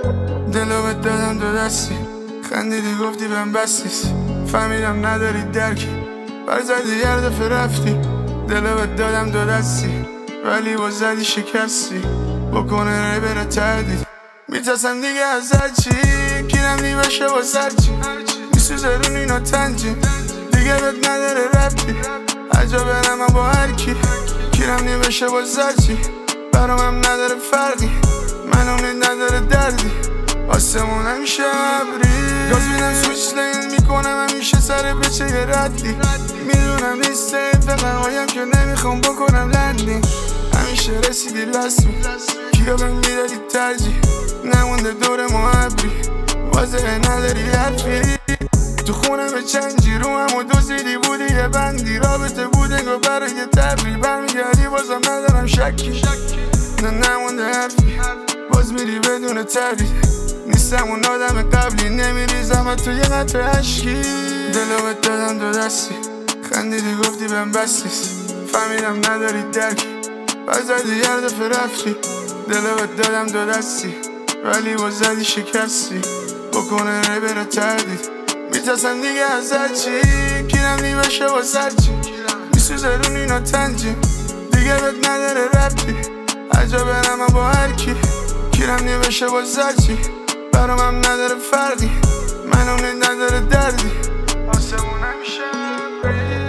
دلو بهت دادم دو دستی، خندیدی گفتی بهم بس نیست. فهمیدم نداری درکی، برزدی یه دفعه رفتی. دلو بهت دادم دو دستی، ولی باز زدی شکستی. بکنه ری بره تردید، میترسم دیگه از هرچی. کیرم نیمشه با سرچی، میسوزه رو نینا تنجی. دیگه بهت نداره ربطی، عجب برم من با هرکی. کیرم نیمشه با سرچی، برام هم نداره فرقی. منو نداره دردی، آسمون همیشه ابری. گاز میدم سویچ لین میکنم همیشه سر بچه یه ردی. میدونم نیست فقط هایم که نمیخوام بکنم لندین. همیشه رسیدی لسمی، کیا بهم میدادی ترجیح. نمونده دور ما ابری، واضحه نداری حرفی. تو خونه به چنجی رو هم و دوزیدی بودی یه بندی. رابطه بود انگار برای تبری، برمیگردی بازم ندارم شکی. نه نمونده حرفی، باز میری بدون تردید. نیستم اون آدم قبلی، نمیریزم تو یه قطره عشقی. دلو بهت دادم دو دستی، خندیدی گفتی بهم بس نیست. فهمیدم نداری درکی، برزدی یه دفعه رفتی. دلو بهت دادم دو دستی، ولی باز زدی شکستی. بکنه ری بره تردید، میترسم دیگه از هرچی. کیرم نیمشه با سرچی، میسوزه رو نینا تنجی. دیگه بهت نداره ربطی، عجب برم من با هرکی. کیرم نیمشه با سرچی، برام هم نداره فرقی. منو نداره دردی، آسمون همیشه ابری.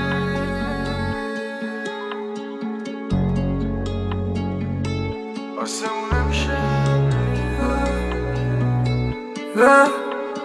آسمون همیشه ابری.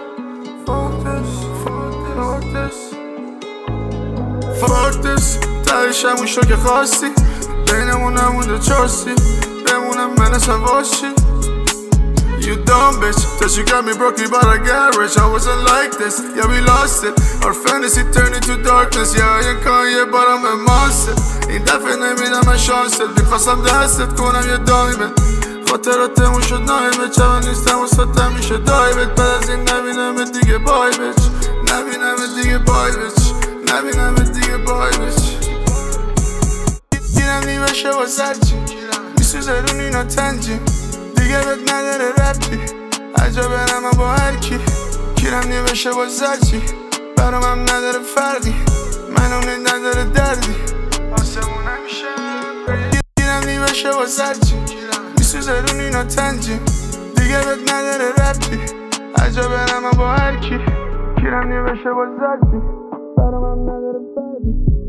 Fuck this تایش همون شو که خواستی. بینمون نمونده چاستی، بمونم من اصلا واشی. You dumb bitch, that you got me broke me but I got rich. I wasn't like this, yeah we lost it. Our fantasy turned into darkness. Yeah I ain't Kanye but I'm a monster. این دفعه نمیدم من شانست، میخواستم دستت کنم یه دایمت. خاطراتمون شد نایمت، چون نیستم و ستم میشه دایبت. بعد از این نبینمت دیگه بای بیچ، نبینمت دیگه بای بیچ، نبینمت دیگه بای بیچ. دیدم نیمشه با سرچی، میسوزه رو نینا تنجی. دیگه بهت نداره ربطی، عجب برم من با هرکی. کیرم نیمشه با سرچی، برام هم نداره فرقی. منو نداره دردی، آسمون همیشه ابری. دیدم نیمشه با سرچی، میسوزه رو نینا تنجی. دیگه بهت نداره ربطی، عجب برم من با هرکی. کیرم نیمشه با سرچی، برام هم نداره فرقی.